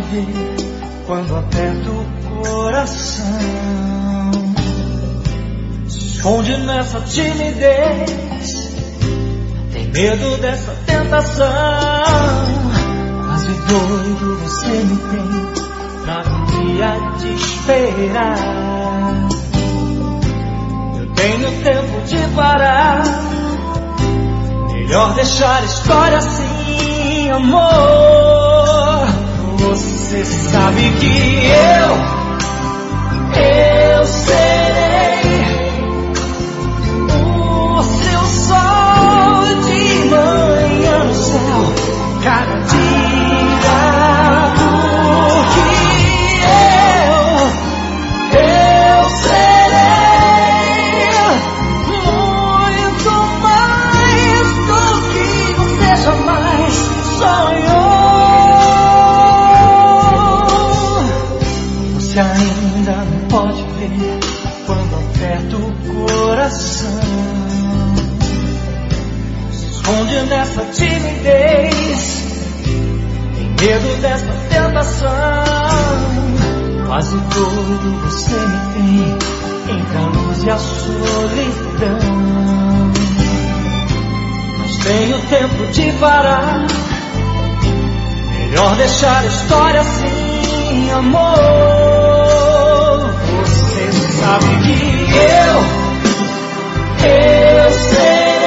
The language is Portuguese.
ver quando aperto o coração. Se esconde nessa timidez, tem medo dessa tentação. Quase doido você me tem, na agonia de esperar. Eu tenho tempo de parar, melhor deixar a história assim, amor. Você sabe que eu serei o seu sol de manhã no céu, cada dia, porque eu serei muito mais do que você jamais sonhou. Você ainda não pode ver quando aperto o coração. Se esconde nessa timidez, tem medo dessa tentação. Quase doido você me tem entre a luz e a solidão. Mas tenho tempo de parar, melhor deixar a história assim, amor. Você sabe que eu sei